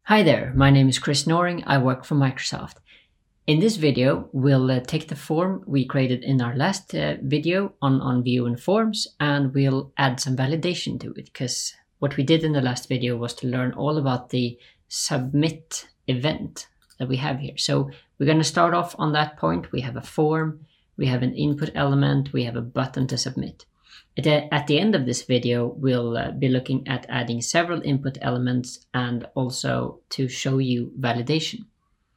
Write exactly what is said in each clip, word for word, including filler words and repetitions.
Hi there, my name is Chris Noring, I work for Microsoft. In this video, we'll uh, take the form we created in our last uh, video on, on view and forms, and we'll add some validation to it, because what we did in the last video was to learn all about the submit event that we have here. So we're going to start off on that point. We have a form, we have an input element, we have a button to submit. At the, at the end of this video, we'll uh, be looking at adding several input elements and also to show you validation.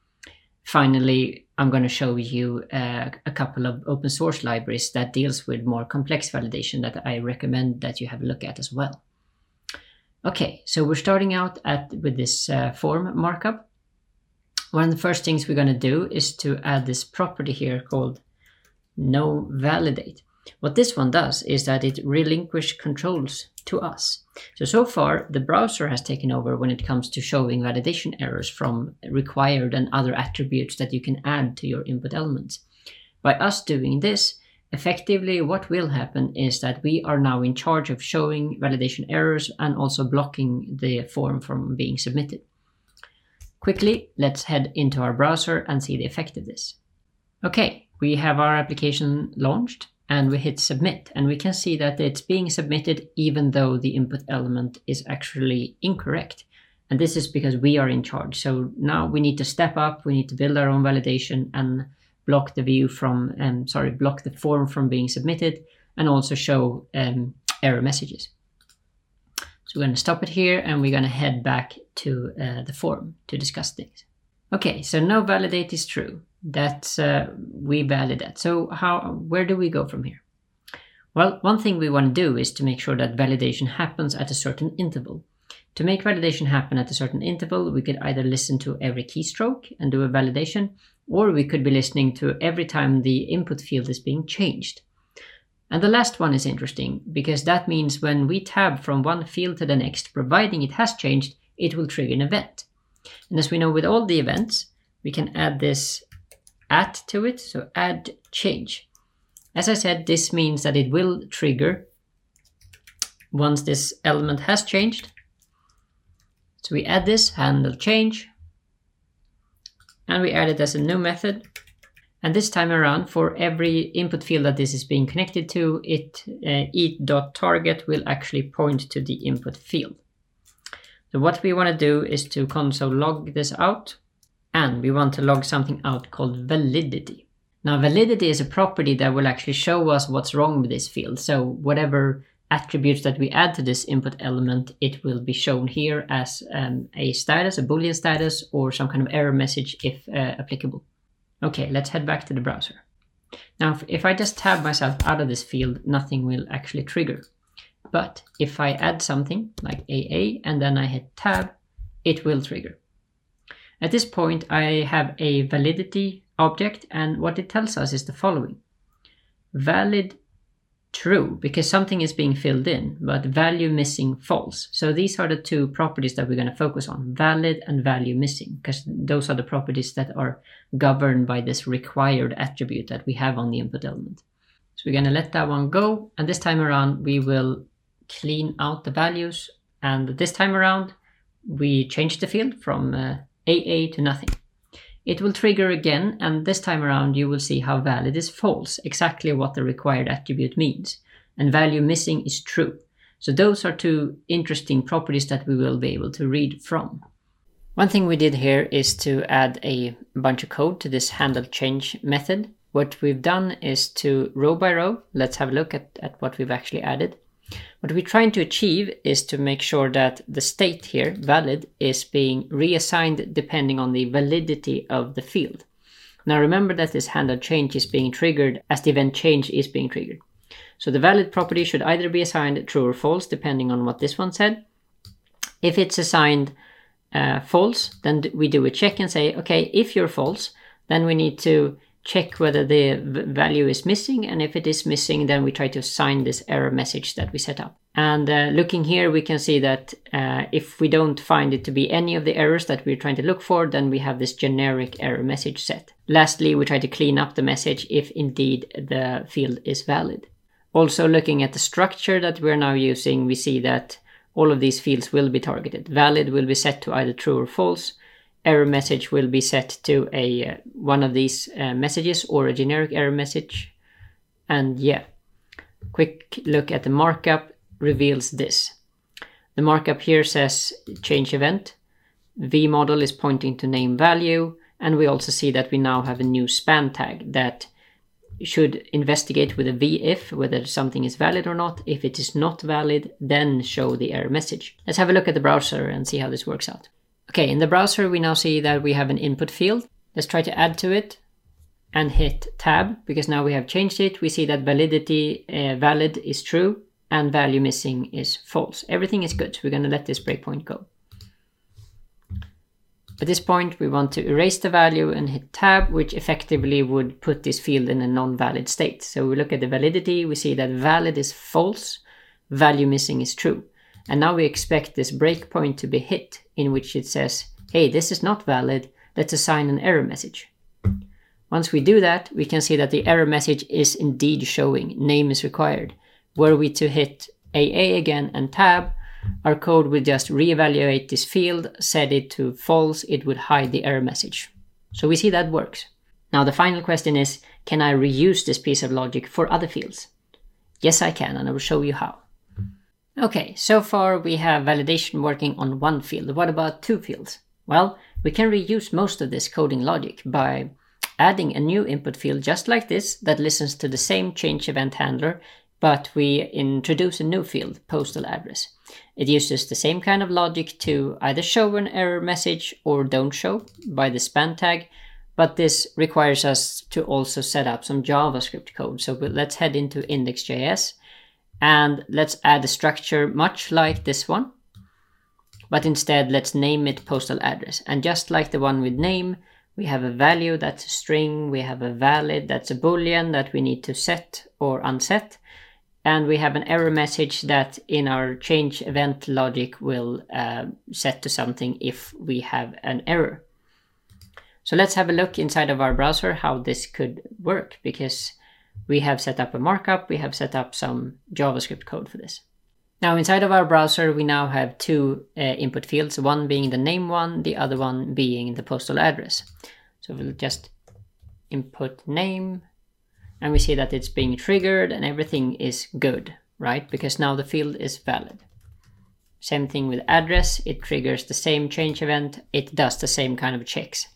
Finally, I'm going to show you uh, a couple of open source libraries that deals with more complex validation that I recommend that you have a look at as well. Okay, so we're starting out at with this uh, form markup. One of the first things we're going to do is to add this property here called noValidate. What this one does is that it relinquishes controls to us. So, so far, the browser has taken over when it comes to showing validation errors from required and other attributes that you can add to your input elements. By us doing this, effectively what will happen is that we are now in charge of showing validation errors and also blocking the form from being submitted. Quickly, let's head into our browser and see the effect of this. Okay, we have our application launched. And we hit submit, and we can see that it's being submitted even though the input element is actually incorrect. And this is because we are in charge. So now we need to step up, we need to build our own validation and block the view from, um, sorry, block the form from being submitted and also show um, error messages. So we're going to stop it here and we're going to head back to uh, the form to discuss things. Okay, so noValidate is true. That's uh, we validate. So how, where do we go from here? Well, one thing we want to do is to make sure that validation happens at a certain interval. To make validation happen at a certain interval, we could either listen to every keystroke and do a validation, or we could be listening to every time the input field is being changed. And the last one is interesting because that means when we tab from one field to the next, providing it has changed, it will trigger an event. And as we know with all the events, we can add this at to it, so add change. As I said, this means that it will trigger once this element has changed. So we add this handle change, and we add it as a new method. And this time around, for every input field that this is being connected to, it uh, it.target will actually point to the input field. So what we want to do is to console log this out. And we want to log something out called validity. Now, validity is a property that will actually show us what's wrong with this field. So whatever attributes that we add to this input element, it will be shown here as um, a status, a Boolean status, or some kind of error message if uh, applicable. Okay, let's head back to the browser. Now, if, if I just tab myself out of this field, nothing will actually trigger. But if I add something like A A and then I hit tab, it will trigger. At this point, I have a validity object, and what it tells us is the following. Valid true, because something is being filled in, but value missing false. So these are the two properties that we're going to focus on, valid and value missing, because those are the properties that are governed by this required attribute that we have on the input element. So we're going to let that one go, and this time around, we will clean out the values, and this time around, we change the field from uh, A A to nothing. It will trigger again, and this time around you will see how valid is false, exactly what the required attribute means, and value missing is true. So those are two interesting properties that we will be able to read from. One thing we did here is to add a bunch of code to this handle change method. What we've done is to row by row, let's have a look at, at what we've actually added. What we're trying to achieve is to make sure that the state here, valid, is being reassigned depending on the validity of the field. Now remember that this handle change is being triggered as the event change is being triggered. So the valid property should either be assigned true or false depending on what this one said. If it's assigned uh, false, then we do a check and say, okay, if you're false, then we need to check whether the value is missing, and if it is missing, then we try to assign this error message that we set up. And uh, looking here, we can see that uh, if we don't find it to be any of the errors that we're trying to look for, then we have this generic error message set. Lastly, we try to clean up the message if indeed the field is valid. Also looking at the structure that we're now using, we see that all of these fields will be targeted. Valid will be set to either true or false. Error message will be set to a uh, one of these uh, messages or a generic error message. And yeah, quick look at the markup reveals this. The markup here says change event. V model is pointing to name value. And we also see that we now have a new span tag that should investigate with a V if whether something is valid or not. If it is not valid, then show the error message. Let's have a look at the browser and see how this works out. Okay, in the browser we now see that we have an input field. Let's try to add to it and hit tab, because now we have changed it. We see that validity uh, valid is true and value missing is false. Everything is good, so we're going to let this breakpoint go. At this point, we want to erase the value and hit tab, which effectively would put this field in a non-valid state. So we look at the validity, we see that valid is false, value missing is true. And now we expect this breakpoint to be hit, in which it says, hey, this is not valid, let's assign an error message. Once we do that, we can see that the error message is indeed showing name is required. Were we to hit A A again and tab, our code will just reevaluate this field, set it to false, it would hide the error message. So we see that works. Now the final question is, can I reuse this piece of logic for other fields? Yes, I can, and I will show you how. Okay, so far we have validation working on one field. What about two fields? Well, we can reuse most of this coding logic by adding a new input field just like this that listens to the same change event handler, but we introduce a new field, postal address. It uses the same kind of logic to either show an error message or don't show by the span tag, but this requires us to also set up some JavaScript code. So let's head into index dot J S and let's add a structure much like this one, but instead let's name it postal address. And just like the one with name, we have a value that's a string, we have a valid that's a boolean that we need to set or unset, and we have an error message that in our change event logic will uh, set to something if we have an error. So let's have a look inside of our browser how this could work, because we have set up a markup, we have set up some JavaScript code for this. Now inside of our browser we now have two uh, input fields, one being the name one, the other one being the postal address. So we'll just input name, and we see that it's being triggered and everything is good, right? Because now the field is valid. Same thing with address, it triggers the same change event, it does the same kind of checks.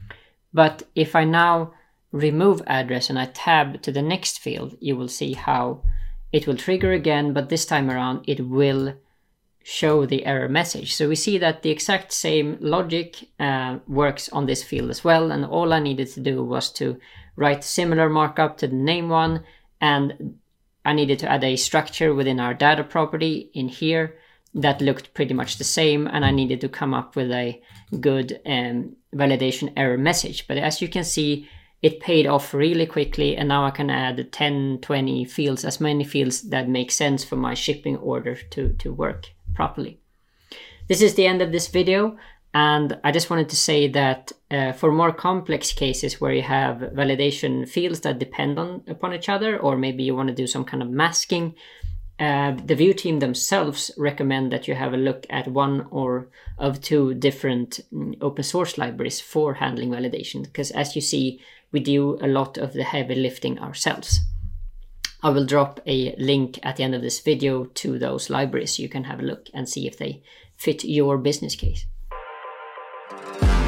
But if I now remove address and I tab to the next field, you will see how it will trigger again, but this time around it will show the error message. So we see that the exact same logic uh, works on this field as well, and all I needed to do was to write similar markup to the name one, and I needed to add a structure within our data property in here that looked pretty much the same, and I needed to come up with a good um, validation error message. But as you can see, it paid off really quickly, and now I can add ten, twenty fields, as many fields that make sense for my shipping order to, to work properly. This is the end of this video, and I just wanted to say that uh, for more complex cases where you have validation fields that depend on upon each other, or maybe you want to do some kind of masking, uh, the Vue team themselves recommend that you have a look at one or of two different um, open source libraries for handling validation, because as you see, we do a lot of the heavy lifting ourselves. I will drop a link at the end of this video to those libraries so you can have a look and see if they fit your business case.